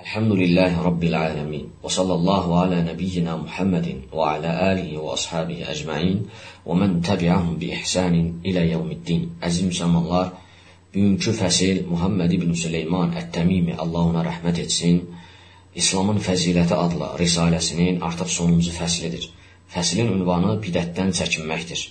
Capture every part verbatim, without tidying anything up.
Elhamdülillahi Rabbil alemin. Və sallallahu ala nebiyyina Muhammedin və ala alihi və ashabihi əcmain və mən təbi'ahum bi ihsanin ilə yevmiddin. Əziz müsəlmanlar, bugünkü fəsil Muhammed ibn Süleyman Ət-Təmimi, Allah ona rəhmət etsin, İslamın Fəziləti adlı risaləsinin artıq sonuncu fəslidir. Fəslin ünvanı bidətdən çəkinməkdir.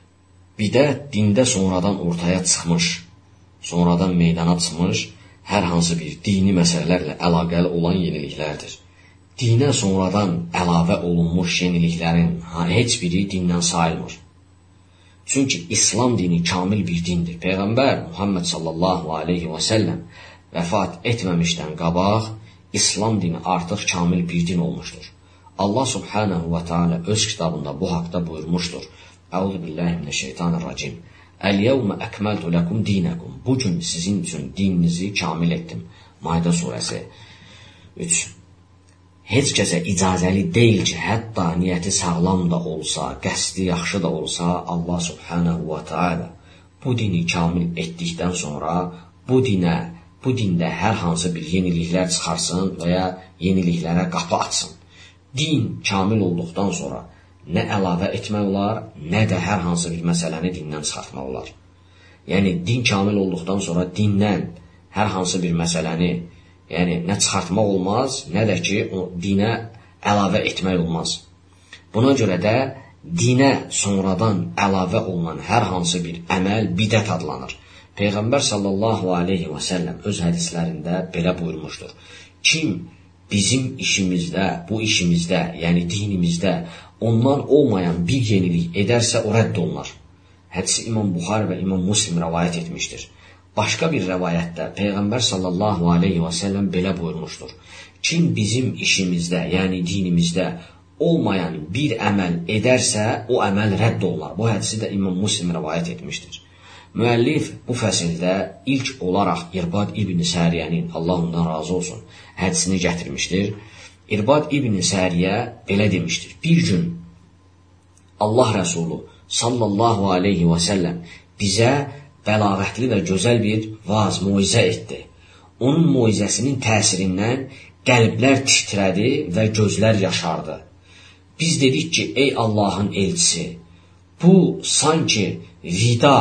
Bidət dində sonradan ortaya çıxmış, sonradan meydana çıxmış hər hansı bir dini məsələlərlə əlaqəli olan yeniliklərdir. Dinə sonradan əlavə olunmuş yeniliklərin heç biri dindən sayılmır. Çünki İslam dini kamil bir dindir. Peyğəmbər Muhammed sallallahu aleyhi və səlləm vəfat etməmişdən qabaq İslam dini artıq kamil bir din olmuşdur. Allah subhanahu və teala öz kitabında bu haqda buyurmuşdur. Əuzu billahi mineşşeytanirracim. Əl-yevmə əkməltu ləkum dinəkum. Bugün sizin üçün dininizi kamil etdim. Maide surəsi üç. Heç kəsə icazəli deyil ki, hətta niyyəti sağlam da olsa, qəsdi yaxşı da olsa, Allah subhanahu və teala bu dini kamil etdikdən sonra bu dinə, bu dində hər hansı bir yeniliklər çıxarsın və ya yeniliklərə qapı açsın. Din kamil olduqdan sonra nə əlavə etmək olar, nə də hər hansı bir məsələni dindən çıxartmaq olar. Yəni, din kamil olduqdan sonra dindən hər hansı bir məsələni yəni, nə çıxartmaq olmaz, nə də ki, o dinə əlavə etmək olmaz. Buna görə də dinə sonradan əlavə olunan hər hansı bir əməl bidət adlanır. Peyğəmbər sallallahu aleyhi və səlləm öz hədislərində belə buyurmuşdur. Kim bizim işimizdə, bu işimizdə, yəni dinimizdə ondan olmayan bir yenilik edərsə, o rədd olunar. Hədisi İmam Buxari və İmam Muslim rəvayət etmişdir. Başqa bir rəvayətdə Peyğəmbər sallallahu aleyhi və səlləm belə buyurmuşdur. Kim bizim işimizdə, yəni dinimizdə olmayan bir əməl edərsə, o əməl rədd olunar. Bu hədisi də İmam Muslim rəvayət etmişdir. Müəllif bu fəsildə ilk olaraq İrbad ibn Səriyənin, Allah ondan razı olsun, hədisini gətirmişdir. İrbad ibn Səriyə belə demişdir. Bir gün Allah Rəsulu sallallahu aleyhi və səlləm bizə bəlağətli və gözəl bir vaz, muizə etdi. Onun muizəsinin təsirindən qəlblər titrədi və gözlər yaşardı. Biz dedik ki, ey Allahın elçisi, bu sanki vida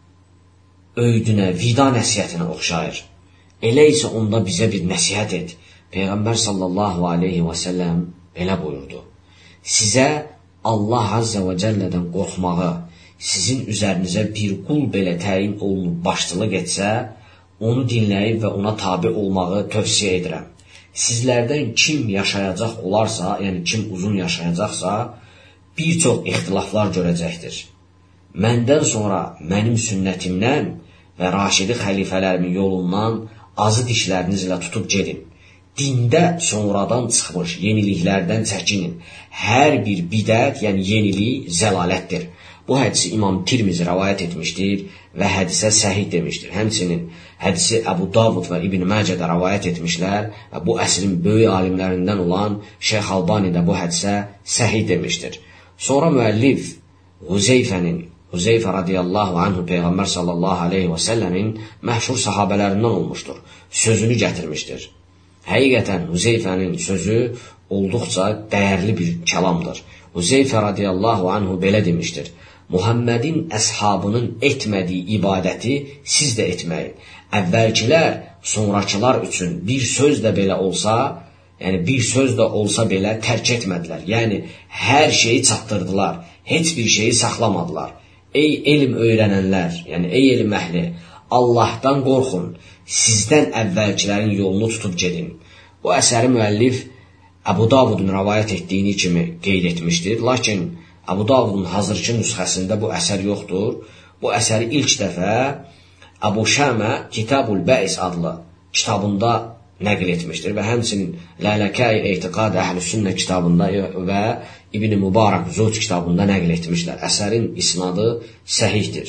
öydünə, vida nəsiyyətinə oxşayır. Elə isə onda bizə bir nəsiyyət et. Peyğəmbər sallallahu aleyhi və səlləm belə buyurdu. Sizə Allah azza və cəllədən qorxmağı, sizin üzərinizə bir qul belə təyin olunub başçılıq etsə, onu dinləyib və ona tabi olmağı tövsiyə edirəm. Sizlərdən kim yaşayacaq olarsa, yəni kim uzun yaşayacaqsa, bir çox ixtilaflar görəcəkdir. Məndən sonra mənim sünnətimdən və raşidi xəlifələrimin yolundan azı dişlərinizlə tutub gedin. Dində sonradan çıxmış yeniliklərdən çəkinin. Hər bir bidət, yəni yenilik zəlalətdir. Bu hədisi İmam Tirmizi rəvayət etmişdir və hədisə səhih demişdir. Həmçinin hədisi Əbu Davud və İbn Məcədə rəvayət etmişlər və bu əsrin böyük alimlərindən olan Şeyx Albani də bu hədisə səhih demişdir. Sonra müəllif Huzeyfənin, Huzeyfə radiyallahu anhu Peyğəmbər sallallahu aleyhi və səlləmin məşhur sahabələrindən olmuşdur. Sözünü gətirmişdir. Həqiqətən Huzeyfənin sözü olduqca dəyərli bir kəlamdır. Huzeyfə radiyallahu anhu belə demişdir. Muhammedin əshabının etmədiyi ibadəti siz də etməyin. Əvvəlkilər, sonrakılar üçün bir söz də belə olsa, yəni bir söz də olsa belə tərk etmədilər. Yəni hər şeyi çatdırdılar, heç bir şeyi saxlamadılar. Ey elm öyrənənlər, yəni ey elm əhli, Allahdan qorxun, sizdən əvvəlkilərin yolunu tutub gedin. Bu əsəri müəllif Əbu Davudun rəvayət etdiyini kimi qeyd etmişdir. Lakin Əbu Davudun hazırki nüsxəsində bu əsər yoxdur. Bu əsəri ilk dəfə Əbu Şəmə Kitabul Bəis adlı kitabında nəql etmişdir və həmçinin Lələkəy Eytiqad Əhl-Sünnə kitabında və İbn Mübarək Zuhd kitabında nəql etmişlər. Əsərin isnadı səhihdir.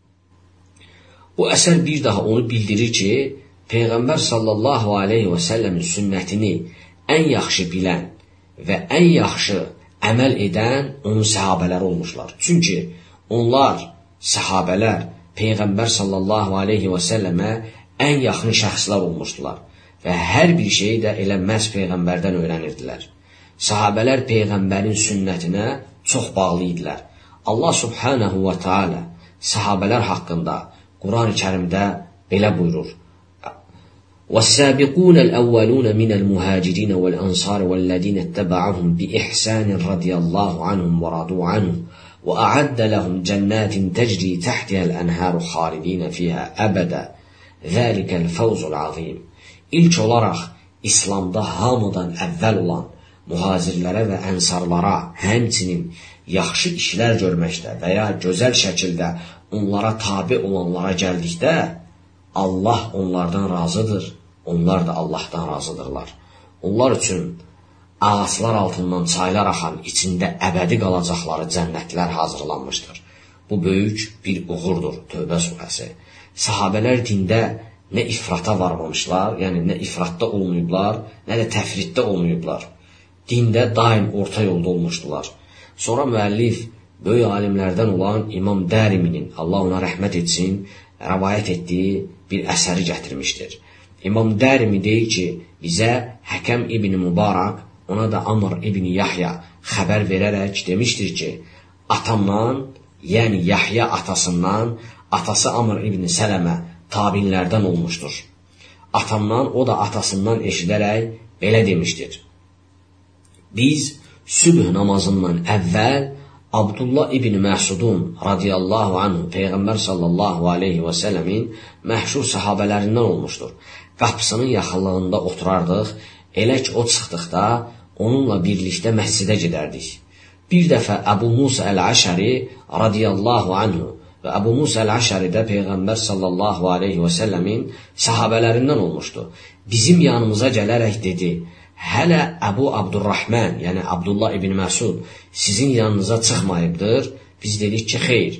Bu əsər bir daha onu bildirir ki, Peyğəmbər sallallahu aleyhi və səlləmin sünnətini ən yaxşı bilən və ən yaxşı əməl edən onun səhabələri olmuşlar. Çünki onlar, səhabələr, Peyğəmbər sallallahu aleyhi və səlləmə ən yaxın şəxslər olmuşdular. və hər bir şeyi də elə məhz Peyğəmbərdən öyrənirdilər. Sahabələr Peyğəmbərin sünnətinə çox bağlı idilər. Allah subhanahu wa ta'ala sahabələr haqqında Quran-ı Kərimdə belə buyurur: وَالسَّابِقُونَ الْأَوَّلُونَ مِنَ الْمُهَاجِرِينَ وَالْأَنصَارِ وَالَّذِينَ اتَّبَعُوهُم بِإِحْسَانٍ رَضِيَ اللَّهُ عَنْهُمْ وَرَضُوا عَنْهُ وَأَعَدَّ لَهُمْ جَنَّاتٍ تَجْرِي تَحْتِهَا الْأَنْهَارُ خَالِدِينَ فِيهَا أَبَدًا ذَلِكَ الْفَوْزُ الْعَظِيمُ. İlk olaraq İslamda hamıdan əvvəl olan mühacirlərə və ənsarlara, həmçinin yaxşı işlər görməkdə və ya gözəl şəkildə onlara tabe olanlara gəldikdə, Allah onlardan razıdır, onlar da Allahdan razıdırlar. Onlar üçün ağaclar altından çaylar axan, içində əbədi qalacaqları cənnətlər hazırlanmışdır. Bu böyük bir uğurdur. Tövbə surəsi. Sahabələr dində nə ifrata varmamışlar, yəni nə ifratda olmayıblar, nə də təfritdə olmayıblar. Dində daim orta yolda olmuşdular. Sonra müəllif böyük alimlərdən olan İmam Dəriminin, Allah ona rəhmət etsin, rəvayət etdiyi bir əsəri gətirmişdir. İmam Dərimi deyir ki, bizə Həkəm ibn Mübarək, ona da Amr ibn Yahya xəbər verərək demişdir ki, atamdan, yəni Yahya atasından, atası Amr ibn Sələmə tabinlərdən olmuşdur. Atamdan, o da atasından eşidərək belə demişdir: biz sübh namazından əvvəl Abdullah ibn Məsudun radiyallahu anhu Peyğəmbər sallallahu aleyhi və səlləmin məşhur sahabələrindən olmuşdur. Qapısının yaxınlığında oturardıq, elə ki o çıxdıqda onunla birlikdə məscidə gedərdik. Bir dəfə Əbu Musa Əl-Əşəri radiyallahu anhu və Əbu Musa Əl-Əşəri də Peyğəmbər sallallahu aleyhi və səlləmin sahabələrindən olmuşdu. Bizim yanımıza gələrək dedi: hələ Əbu Abdurrahman, yəni Abdullah ibn Məsud sizin yanınıza çıxmayıbdır. Biz dedik ki, xeyr.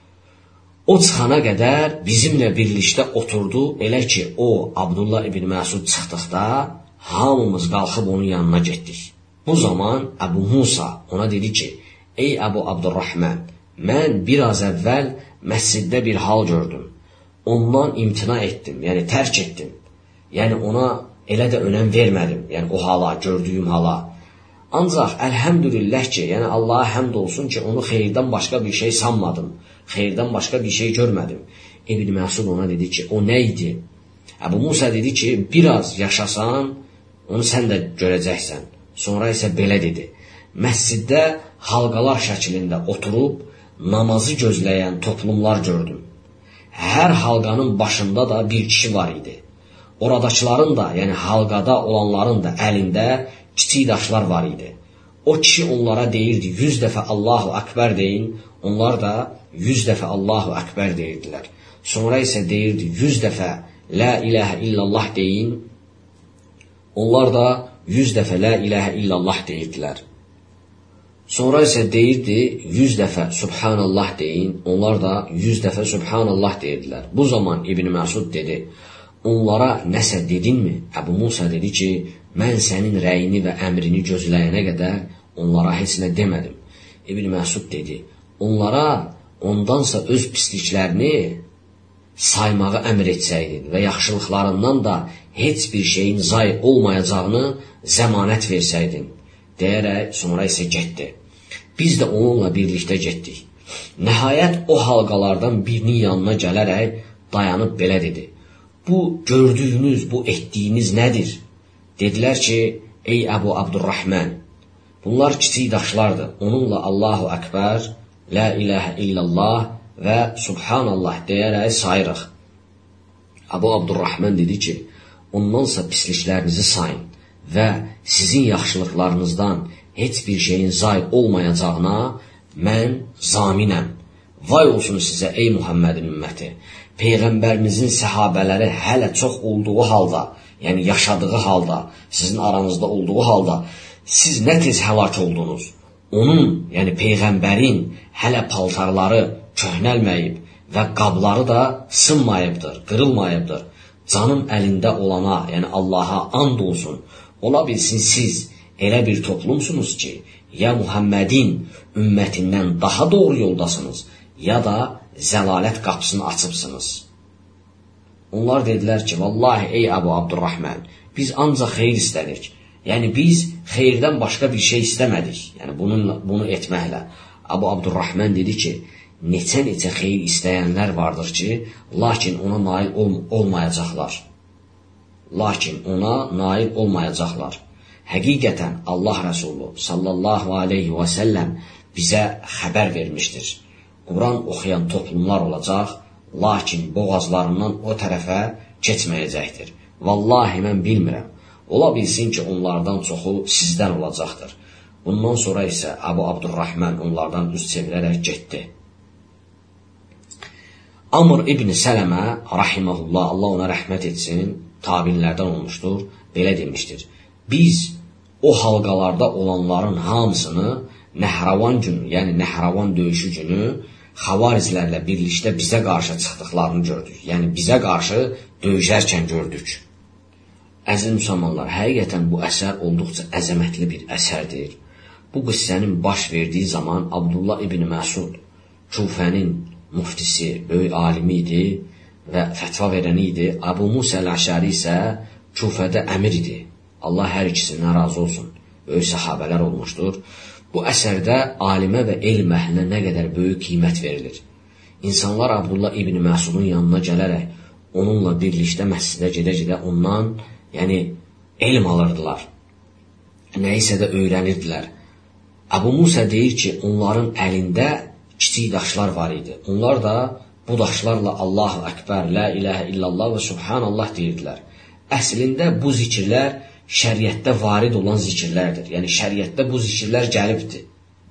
O çıxana qədər bizimlə birlikdə oturdu, elə ki o Abdullah ibn Məsud çıxdıqda hamımız qalxıb onun yanına getdik. Bu zaman Əbu Musa ona dedi ki, ey Əbu Abdurrahman, mən biraz əvvəl məsciddə bir hal gördüm. Ondan imtina etdim, yəni tərk etdim. Yəni ona elə də önəm vermədim, yəni o hala, gördüyüm hala. Ancaq əlhəmdülillah ki, yəni Allaha həmd olsun ki, onu xeyirdən başqa bir şey sanmadım, xeyirdən başqa bir şey görmədim. İbn Məsud ona dedi ki, o nə idi? Əbu Musa dedi ki, biraz yaşasan, onu sən də görəcəksən. Sonra isə belə dedi: məsciddə halqalar şəklində oturub namazı gözləyən toplumlar gördüm. Hər halqanın başında da bir kişi var idi. Oradakıların da, yəni halqada olanların da əlində kiçik daşlar var idi. O kişi onlara deyirdi, yüz dəfə Allahu Akbar deyin, onlar da yüz dəfə Allahu Akbar deyirdilər. Sonra isə deyirdi, yüz dəfə La ilahə illallah deyin, onlar da yüz dəfə La ilahə illallah deyirdilər. Sonra isə deyirdi, yüz dəfə Subhanallah deyin, onlar da yüz dəfə Subhanallah deyirdilər. Bu zaman İbn Məsud dedi: onlara nəsə dedinmi? Əbu Musa dedi ki, mən sənin rəyini və əmrini gözləyənə qədər onlara heç nə demədim. İbn Məsud dedi: onlara ondansa öz pisliklərini saymağı əmr etsəydin və yaxşılıqlarından da heç bir şeyin zay olmayacağını zəmanət versəydin, deyərək sonra isə getdi. Biz də onunla birlikdə getdik. Nəhayət o halqalardan birinin yanına gələrək dayanıb belə dedi: bu gördüyünüz, bu etdiyiniz nədir? Dedilər ki, ey Əbu Abdurrahman, bunlar kiçik daşlardır. Onunla Allahu Akbar, La ilahə illallah və Subhanallah deyərək sayırıq. Əbu Abdurrahman dedi ki, ondansa pisliklərinizi sayın və sizin yaxşılıqlarınızdan heç bir şeyin zay olmayacağına mən zaminəm. Vay olsun sizə ey Muhammedin ümməti! Peyğəmbərinizin səhabələri hələ çox olduğu halda, yəni yaşadığı halda, sizin aranızda olduğu halda, siz nə tez həlak oldunuz? Onun, yəni Peyğəmbərin hələ paltarları köhnəlməyib və qabları da sınmayıbdır, qırılmayıbdır. Canım əlində olana, yəni Allaha and olsun, ola bilsin siz elə bir toplumsunuz ki, ya Muhammedin ümmətindən daha doğru yoldasınız, ya da zəlalət qapısını açıbsınız. Onlar dedilər ki, vallahi ey Əbu Abdurrahman, biz ancaq xeyir istədik. Yəni biz xeyirdən başqa bir şey istəmədik. Yəni bununla, bunu etməklə. Abu Abdurrahman dedi ki, neçə-neçə xeyir istəyənlər vardır ki, lakin ona nail ol olmayacaqlar. Lakin ona nail olmayacaqlar. Həqiqətən Allah Rəsulü sallallahu aleyhi və səlləm bizə xəbər vermişdir. Quran oxuyan toplumlar olacaq, lakin boğazlarından o tərəfə keçməyəcəkdir. Vallahi mən bilmirəm. Ola bilsin ki, onlardan çoxu sizdən olacaqdır. Bundan sonra isə Abu Abdurrahman onlardan üz çevirərək getdi. Amr ibn Sələmə rahiməhullah, Allah ona rəhmət etsin, tabinlərdən olmuşdur, belə demişdir. Biz o halqalarda olanların hamısını Nəhravan günü, yəni Nəhravan döyüşü günü xavarizlərlə birlikdə bizə qarşı çıxdıqlarını gördük. Yəni bizə qarşı döyüşərkən gördük. Əziz müsəlmanlar, həqiqətən bu əsər olduqca əzəmətli bir əsərdir. Bu qıssənin baş verdiyi zaman Abdullah ibn Məsud, Kufənin muftisi, böyük alimi idi və fətva verəni idi. Abu Musa əl-Əşəri isə Kufədə əmir idi. Allah hər ikisindən razı olsun. Böyük səhabələr olmuşdur. Bu əsərdə alimə və elm əhlinə nə qədər böyük qiymət verilir. İnsanlar Abdullah ibn Məsudun yanına gələrək onunla birlikdə məscidə gedə-gedə ondan, yəni elm alırdılar. Nəyisə də öyrənirdilər. Abu Musa deyir ki, onların əlində kiçik daşlar var idi. Onlar da bu daşlarla Allahu Əkbər, La ilahə illallah və Subhanallah deyirdilər. Əslində bu zikirlər şəriətdə varid olan zikirlərdir. Yəni şəriətdə bu zikirlər gəlibdir.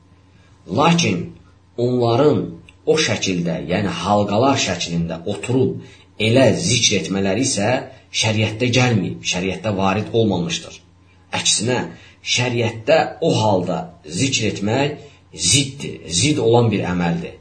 Lakin onların o şəkildə, yəni halqalar şəklində oturub elə zikr etmələri isə şəriətdə gəlməyib, şəriətdə varid olmamışdır. Əksinə, şəriətdə o halda zikr etmək ziddir, zid olan bir əməldir.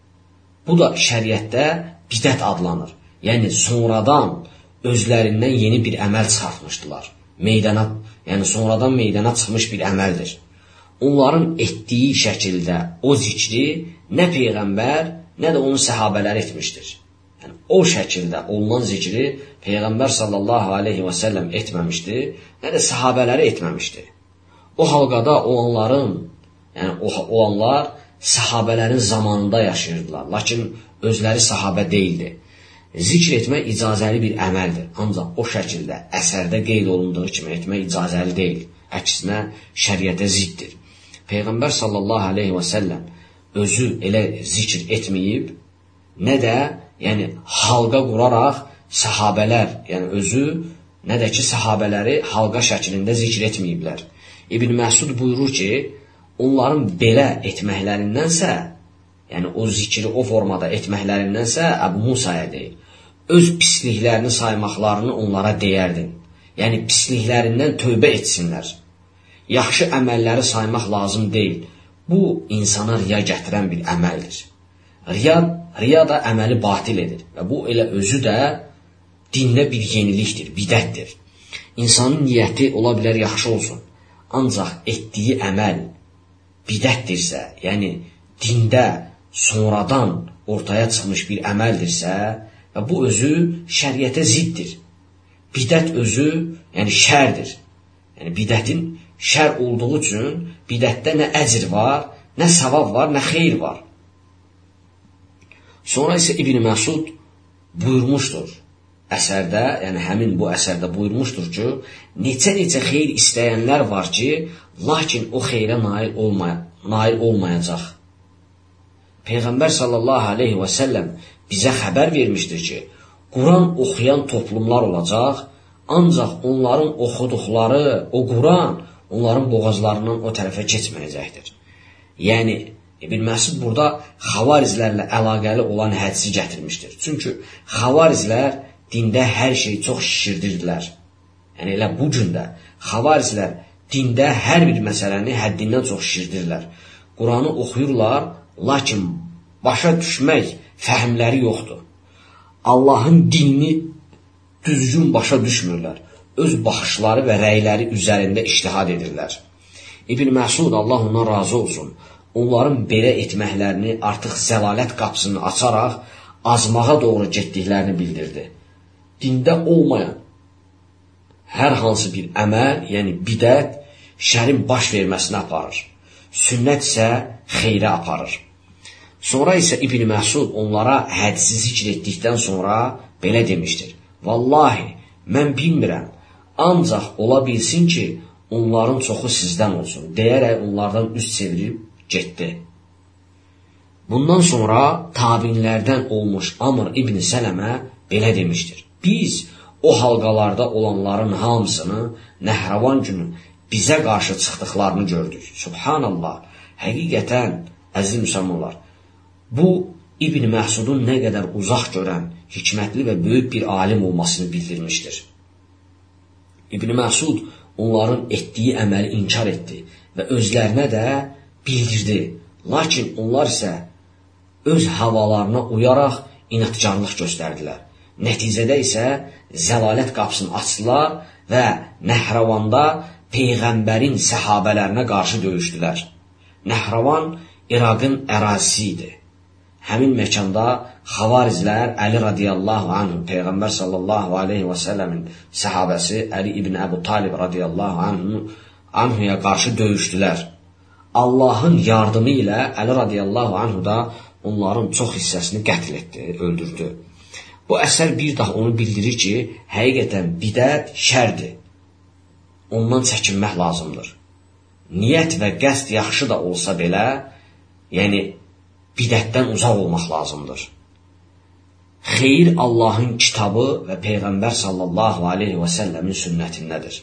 Bu da şəriətdə bidət adlanır. Yəni sonradan özlərindən yeni bir əməl çıxartmışdılar. Meydana, yəni sonradan meydana çıxmış bir əməldir. Onların etdiyi şəkildə o zikri nə Peyğəmbər, nə də onun səhabələri etmişdir. Yəni o şəkildə olunan zikri Peyğəmbər sallallahu aleyhi və səlləm etməmişdir, nə də səhabələri etməmişdir. O halqada olanların, yəni o olanlar səhabələrin zamanında yaşayırdılar, lakin özləri səhabə deyildi. Zikr etmək icazəli bir əməldir, ancaq o şəkildə əsərdə qeyd olunduğu kimi etmək icazəli deyil, əksinə şəriətə ziddir. Peyğəmbər sallallahu aleyhi və səlləm özü elə zikr etməyib, nə də yəni halqa quraraq səhabələr, yəni özü, nə də ki səhabələri halqa şəklində zikr etməyiblər. İbn Məsud buyurur ki, onların belə etməklərindənsə, yəni o zikri o formada etməklərindənsə Əbu Musaya deyil, öz pisliklərini saymaqlarını onlara deyərdin. Yəni pisliklərindən tövbə etsinlər. Yaxşı əməlləri saymaq lazım deyil. Bu, insana riya gətirən bir əməldir. Riya, riya da əməli batil edir və bu elə özü də dində bir yenilikdir, bidətdir. İnsanın niyyəti ola bilər yaxşı olsun, ancaq etdiyi əməl bidətdirsə, yəni dində sonradan ortaya çıxmış bir əməldirsə və bu özü şəriətə ziddir. Bidət özü, yəni şərdir. Yəni bidətin şər olduğu üçün bidətdə nə əcr var, nə savab var, nə xeyr var. Sonra isə İbn Məsud buyurmuşdur əsərdə, yəni həmin bu əsərdə buyurmuşdur ki, neçə-neçə xeyr istəyənlər var ki, lakin o xeyrə nail, olmay nail olmayacaq. Peyğəmbər sallallahu aleyhi və səlləm bizə xəbər vermişdir ki, Quran oxuyan toplumlar olacaq, ancaq onların oxuduqları o Quran onların boğazlarından o tərəfə keçməyəcəkdir. Yəni, İbn Məsud burada xavarizlərlə əlaqəli olan hədisi gətirmişdir. Çünki xavarizlər dində hər şeyi çox şişirdirdilər. Yəni, elə bu gün də xavarizlər dində hər bir məsələni həddindən çox şişirdirlər. Quranı oxuyurlar, lakin başa düşmək fəhmləri yoxdur. Allahın dinini düzgün başa düşmürlər. Öz baxışları və rəyləri üzərində ictihad edirlər. İbn Məsud, Allah ondan razı olsun, onların belə etməklərini artıq zəlalət qapısını açaraq azmağa doğru getdiklərini bildirdi. Dində olmayan hər hansı bir əməl, yəni bidət, şərin baş verməsinə aparır. Sünnət isə xeyrə aparır. Sonra isə İbn Məsud onlara hədisi zikr etdikdən sonra belə demişdir. Vallahi, mən bilmirəm, ancaq ola bilsin ki, onların çoxu sizdən olsun, deyərək onlardan üz çevirib getdi. Bundan sonra tabinlərdən olmuş Amr İbn Sələmə belə demişdir. Biz o halqalarda olanların hamısını Nəhravan günü bizə qarşı çıxdıqlarını gördük. Subhanallah, həqiqətən, əziz müsəlmanlar, bu İbn Məsudun nə qədər uzaq görən, hikmətli və böyük bir alim olmasını bildirmişdir. İbn Məsud onların etdiyi əməli inkar etdi və özlərinə də bildirdi. Lakin onlar isə öz havalarına uyaraq inatkarlıq göstərdilər. Nəticədə isə zəlalət qapısını açdılar və Nəhravanda Peyğəmbərin səhabələrinə qarşı döyüşdülər. Nəhravan İraqın ərazisi idi. Həmin məkanda Xavarizlər Əli radiyallahu anhu, Peyğəmbər sallallahu aleyhi və səlləmin səhabəsi Əli ibn Əbu Talib radiyallahu anhu, anhuya qarşı döyüşdülər. Allahın yardımı ilə Əli radiyallahu anhu da onların çox hissəsini qətl etdi, öldürdü. Bu əsər bir daha onu bildirir ki, həqiqətən bidət şərdir. Ondan çəkinmək lazımdır. Niyyət və qəsd yaxşı da olsa belə, yəni bidətdən uzaq olmaq lazımdır. Xeyir Allahın kitabı və Peyğəmbər sallallahu aleyhi və səlləmin sünnətindədir.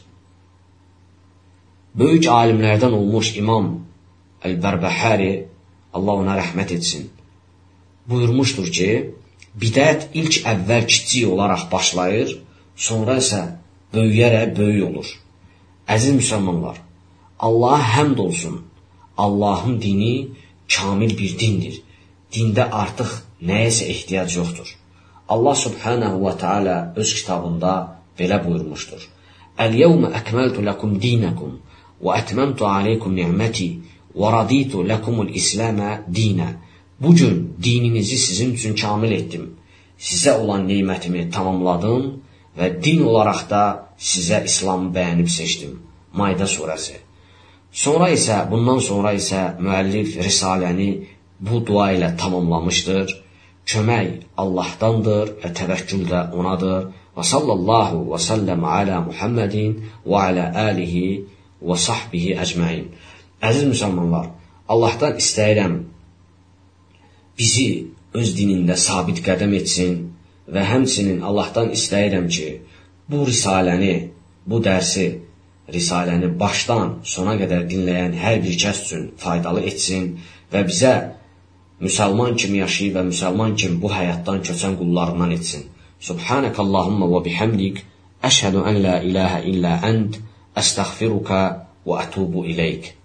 Böyük alimlərdən olmuş İmam Əl-Bərbəhəri, Allah ona rəhmət etsin, buyurmuşdur ki, bidət ilk əvvəl kiçik olaraq başlayır, sonra isə böyüyərək böyük olur. Əziz müsəlmanlar, Allaha həmd olsun, Allahın dini kamil bir dindir. Dində artıq nəyəsə ehtiyac yoxdur. Allah subhanahu wa ta'ala öz kitabında belə buyurmuşdur. Əl-yevmə əkməltu ləkum dinəkum və ətməmtu aleykum ni'məti və raditu ləkumul İsləmə dinə. Bugün dininizi sizin üçün kamil etdim. Sizə olan neymətimi tamamladım və din olaraq da sizə İslamı bəyənib seçdim. Maida surəsi. Sonra isə, bundan sonra isə müəllif risaləni bu dua ilə tamamlamışdır. Kömək Allahdandır və təvəkkül də onadır. Və sallallahu və səlləm alə Muhammedin və alə alihi və sahbihi əcməin. Əziz müsəlmanlar, Allahdan istəyirəm bizi öz dinində sabit qədəm etsin və həmçinin Allahdan istəyirəm ki, bu risaləni, bu dərsi, risaləni başdan sona qədər dinləyən hər bir kəs üçün faydalı etsin və bizə müsəlman kimi yaşayıb və müsəlman kimi bu həyatdan köçən qullarından etsin. Subhanəkallahumma və bihamdik, əşhədu ən la ilahə illə ənd, əstəğfiruka və ətubu iləyk.